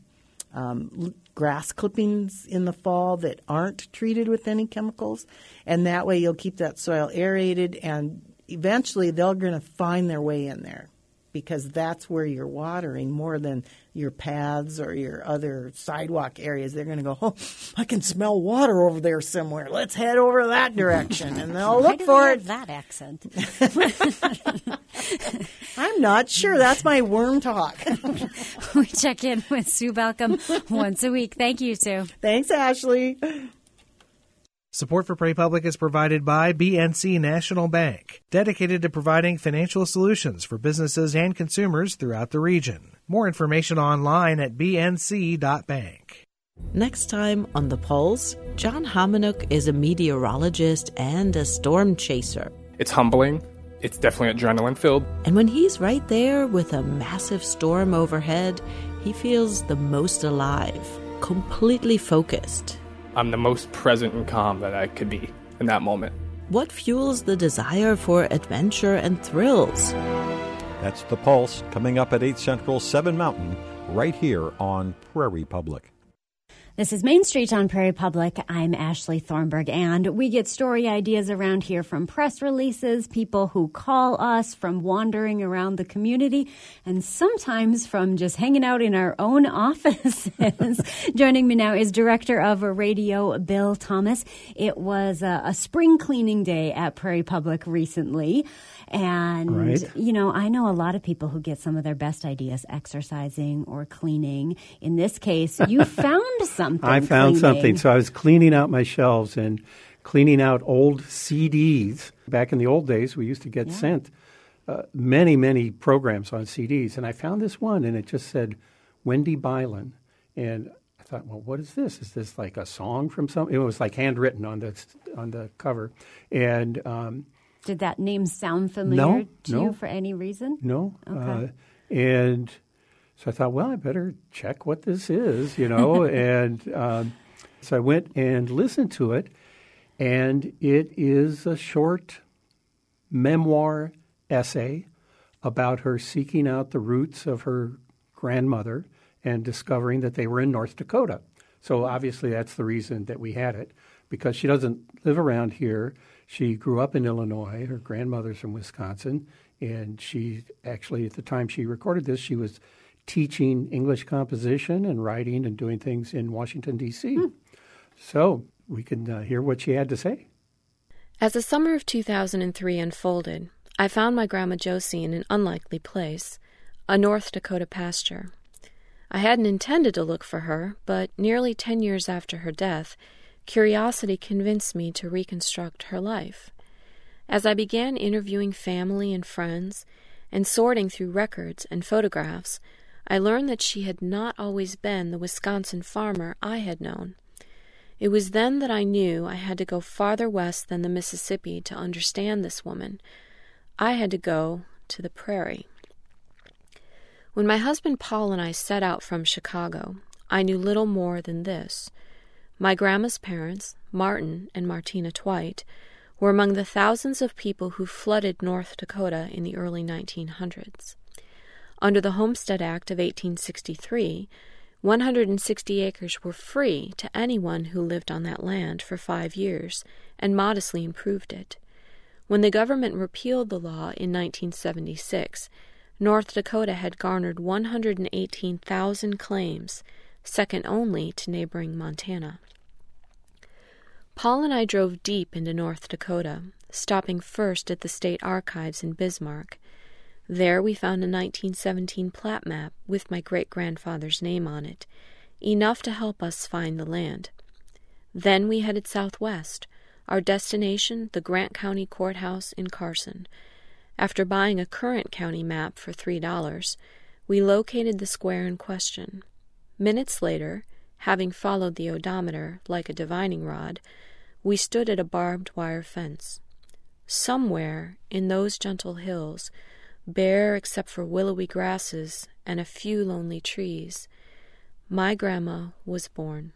Speaker 9: um, grass clippings in the fall that aren't treated with any chemicals. And that way you'll keep that soil aerated, and eventually they're going to find their way in there, because that's where you're watering more than your paths or your other sidewalk areas. They're going to go, oh, I can smell water over there somewhere. Let's head over that direction. And they'll
Speaker 1: Why
Speaker 9: look
Speaker 1: do
Speaker 9: for
Speaker 1: they
Speaker 9: it.
Speaker 1: have that accent?
Speaker 9: I'm not sure. That's my worm talk.
Speaker 1: We check in with Sue Balcom once a week. Thank you, Sue.
Speaker 9: Thanks, Ashley.
Speaker 4: Support for Prairie Public is provided by B N C National Bank, dedicated to providing financial solutions for businesses and consumers throughout the region. More information online at b n c dot bank.
Speaker 11: Next time on The Pulse, John Hominiuk is a meteorologist and a storm chaser.
Speaker 12: It's humbling. It's definitely adrenaline-filled.
Speaker 11: And when he's right there with a massive storm overhead, he feels the most alive, completely focused.
Speaker 12: I'm the most present and calm that I could be in that moment.
Speaker 11: What fuels the desire for adventure and thrills?
Speaker 13: That's The Pulse, coming up at eight Central, seven Mountain, right here on Prairie Public.
Speaker 1: This is Main Street on Prairie Public. I'm Ashley Thornburg, and we get story ideas around here from press releases, people who call us, from wandering around the community, and sometimes from just hanging out in our own offices. Joining me now is Director of Radio, Bill Thomas. It was a, a spring cleaning day at Prairie Public recently. And,
Speaker 3: Right.
Speaker 1: you know, I know a lot of people who get some of their best ideas exercising or cleaning. In this case, you found something.
Speaker 3: I found
Speaker 1: cleaning.
Speaker 3: something. So I was cleaning out my shelves and cleaning out old C Ds. Back in the old days, we used to get
Speaker 1: Yeah.
Speaker 3: sent uh, many, many programs on C Ds. And I found this one, and it just said Wendy Bylan. And I thought, well, what is this? Is this like a song from some? It was like handwritten on the on the cover. And um,
Speaker 1: Did that name sound familiar
Speaker 3: No,
Speaker 1: to
Speaker 3: no.
Speaker 1: you for any reason?
Speaker 3: No.
Speaker 1: Okay.
Speaker 3: Uh, and so I thought, well, I better check what this is, you know. and um, so I went and listened to it, and it is a short memoir essay about her seeking out the roots of her grandmother and discovering that they were in North Dakota. So obviously that's the reason that we had it, because she doesn't live around here. She grew up in Illinois. Her grandmother's from Wisconsin, and she actually, at the time she recorded this, she was teaching English composition and writing and doing things in Washington, D C Hmm. So we can uh, hear what she had to say.
Speaker 14: As the summer of two thousand three unfolded, I found my Grandma Josie in an unlikely place, a North Dakota pasture. I hadn't intended to look for her, but nearly ten years after her death, curiosity convinced me to reconstruct her life. As I began interviewing family and friends and sorting through records and photographs, I learned that she had not always been the Wisconsin farmer I had known. It was then that I knew I had to go farther west than the Mississippi to understand this woman. I had to go to the prairie. When my husband Paul and I set out from Chicago, I knew little more than this. My grandma's parents, Martin and Martina Twite, were among the thousands of people who flooded North Dakota in the early nineteen hundreds. Under the Homestead Act of eighteen sixty-three, one hundred sixty acres were free to anyone who lived on that land for five years and modestly improved it. When the government repealed the law in nineteen seventy-six, North Dakota had garnered one hundred eighteen thousand claims, second only to neighboring Montana. Paul and I drove deep into North Dakota, stopping first at the state archives in Bismarck. There we found a nineteen seventeen plat map with my great-grandfather's name on it, enough to help us find the land. Then we headed southwest, our destination the Grant County Courthouse in Carson. After buying a current county map for three dollars, we located the square in question. Minutes later, having followed the odometer like a divining rod, we stood at a barbed wire fence. Somewhere in those gentle hills, bare except for willowy grasses and a few lonely trees, my grandma was born.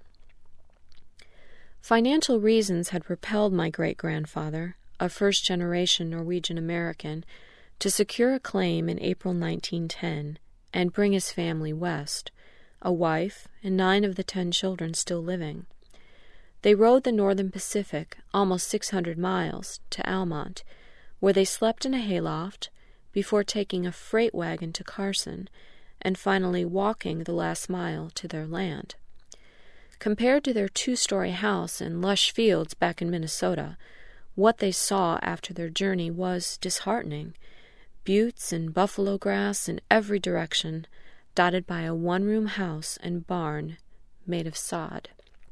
Speaker 14: Financial reasons had propelled my great-grandfather, a first-generation Norwegian American, to secure a claim in April nineteen ten and bring his family west, a wife and nine of the ten children still living. They rode the northern Pacific almost six hundred miles to Almont, where they slept in a hayloft before taking a freight wagon to Carson and finally walking the last mile to their land. Compared to their two-story house and lush fields back in Minnesota, what they saw after their journey was disheartening. Buttes and buffalo grass in every direction, dotted by a one-room house and barn made of sod.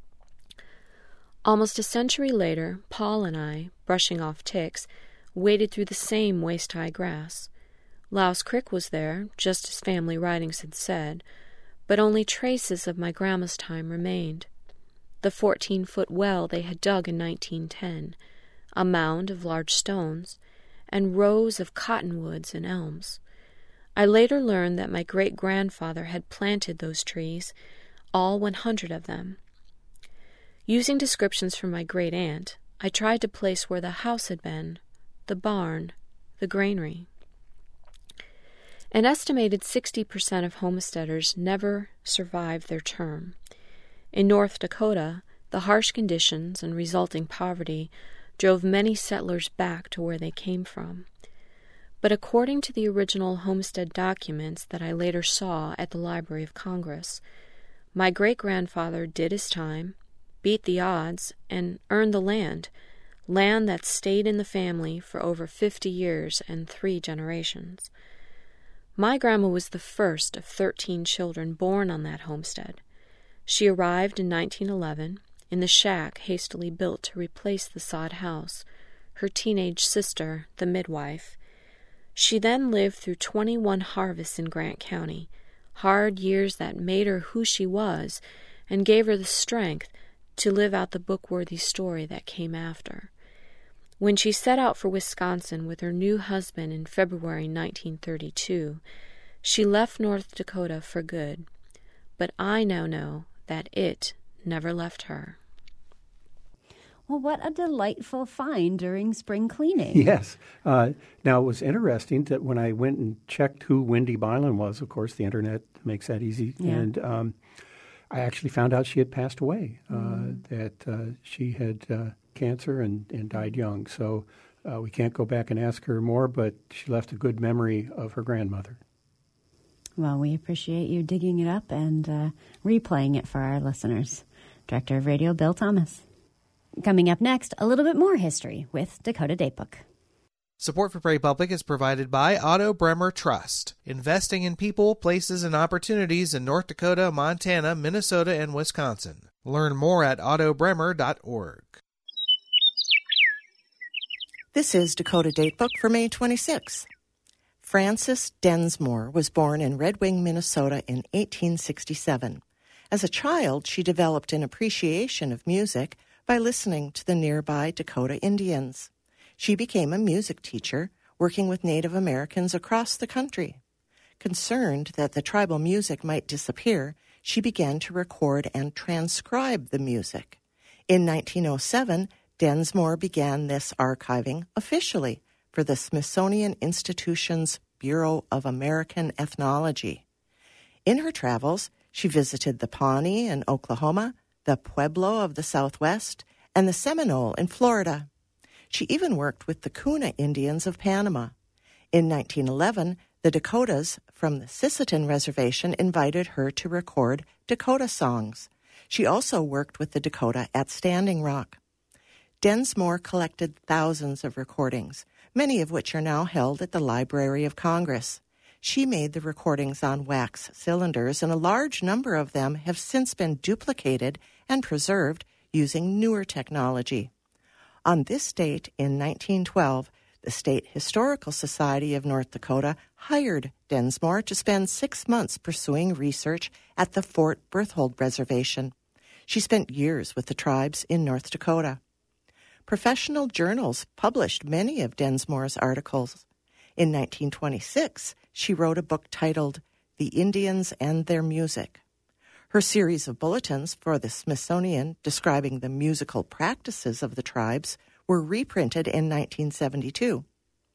Speaker 14: Almost a century later, Paul and I, brushing off ticks, waded through the same waist-high grass. Louse Creek was there, just as family writings had said, but only traces of my grandma's time remained. The fourteen-foot well they had dug in nineteen ten, a mound of large stones, and rows of cottonwoods and elms. I later learned that my great-grandfather had planted those trees, all one hundred of them. Using descriptions from my great-aunt, I tried to place where the house had been, the barn, the granary. An estimated sixty percent of homesteaders never survived their term. In North Dakota, the harsh conditions and resulting poverty drove many settlers back to where they came from. But according to the original homestead documents that I later saw at the Library of Congress, my great-grandfather did his time, beat the odds, and earned the land, land that stayed in the family for over fifty years and three generations. My grandma was the first of thirteen children born on that homestead. She arrived in nineteen eleven in the shack hastily built to replace the sod house, her teenage sister, the midwife. She then lived through twenty-one harvests in Grant County, hard years that made her who she was and gave her the strength to live out the book-worthy story that came after. When she set out for Wisconsin with her new husband in February nineteen thirty-two, she left North Dakota for good, but I now know that it never left her.
Speaker 1: Well, what a delightful find during spring cleaning.
Speaker 3: Yes. Uh, now, it was interesting that when I went and checked who Wendy Byland was, of course, the Internet makes that easy,
Speaker 1: yeah.
Speaker 3: and um, I actually found out she had passed away, uh,
Speaker 1: mm.
Speaker 3: that uh, she had uh, cancer and, and died young. So uh, we can't go back and ask her more, but she left a good memory of her grandmother.
Speaker 1: Well, we appreciate you digging it up and uh, replaying it for our listeners. Director of Radio, Bill Thomas. Coming up next, a little bit more history with Dakota Datebook.
Speaker 4: Support for Prairie Public is provided by Otto Bremer Trust, investing in people, places, and opportunities in North Dakota, Montana, Minnesota, and Wisconsin. Learn more at otto bremer dot org.
Speaker 15: This is Dakota Datebook for May twenty-sixth. Frances Densmore was born in Red Wing, Minnesota in eighteen sixty-seven. As a child, she developed an appreciation of music by listening to the nearby Dakota Indians. She became a music teacher, working with Native Americans across the country. Concerned that the tribal music might disappear, she began to record and transcribe the music. In nineteen oh seven, Densmore began this archiving officially for the Smithsonian Institution's Bureau of American Ethnology. In her travels, she visited the Pawnee in Oklahoma, the Pueblo of the Southwest, and the Seminole in Florida. She even worked with the Kuna Indians of Panama. In nineteen eleven, the Dakotas from the Sisseton Reservation invited her to record Dakota songs. She also worked with the Dakota at Standing Rock. Densmore collected thousands of recordings, many of which are now held at the Library of Congress. She made the recordings on wax cylinders, and a large number of them have since been duplicated and preserved using newer technology. On this date in nineteen twelve, the State Historical Society of North Dakota hired Densmore to spend six months pursuing research at the Fort Berthold Reservation. She spent years with the tribes in North Dakota. Professional journals published many of Densmore's articles. In nineteen twenty-six, she wrote a book titled The Indians and Their Music. Her series of bulletins for the Smithsonian describing the musical practices of the tribes were reprinted in nineteen seventy-two.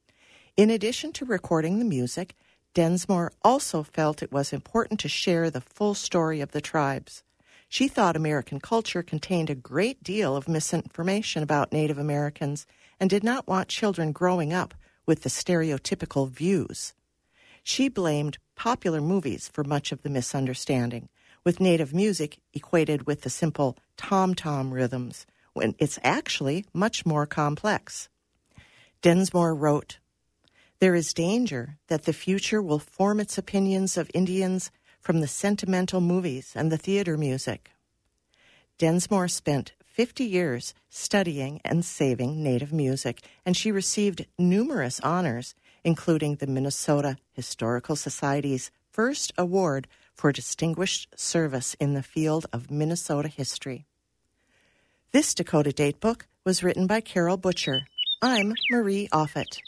Speaker 15: In addition to recording the music, Densmore also felt it was important to share the full story of the tribes. She thought American culture contained a great deal of misinformation about Native Americans and did not want children growing up with the stereotypical views. She blamed popular movies for much of the misunderstanding, with Native music equated with the simple tom-tom rhythms, when it's actually much more complex. Densmore wrote, "There is danger that the future will form its opinions of Indians from the sentimental movies and the theater music." Densmore spent fifty years studying and saving Native music, and she received numerous honors, including the Minnesota Historical Society's first award for distinguished service in the field of Minnesota history. This Dakota Datebook was written by Carol Butcher. I'm Marie Offit.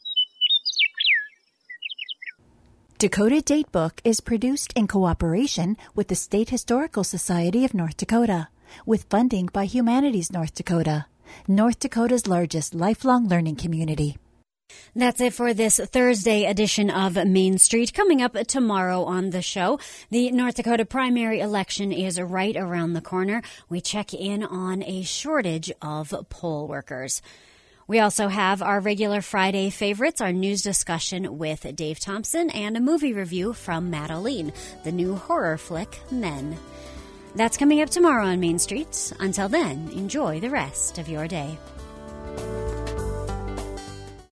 Speaker 16: Dakota Datebook is produced in cooperation with the State Historical Society of North Dakota, with funding by Humanities North Dakota, North Dakota's largest lifelong learning community.
Speaker 1: That's it for this Thursday edition of Main Street. Coming up tomorrow on the show, the North Dakota primary election is right around the corner. We check in on a shortage of poll workers. We also have our regular Friday favorites, our news discussion with Dave Thompson, and a movie review from Matt Aline, the new horror flick Men. That's coming up tomorrow on Main Street. Until then, enjoy the rest of your day.